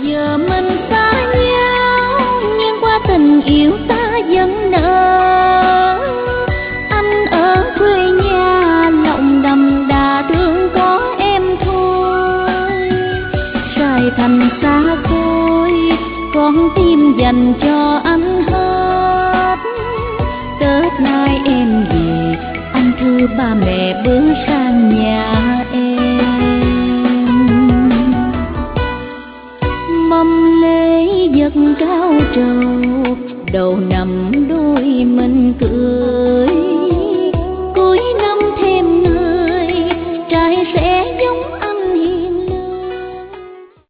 Giờ mình xa nhau nhưng qua tình yêu ta vẫn nở. Anh ở quê nhà lòng đậm đà thương có em thôi. Sài Thành xa xôi con tim dành cho anh hết. Tết nay em về anh thưa ba mẹ bước sang nhà em. Mâm lễ vật cao trầu đầu nằm đôi mình cười.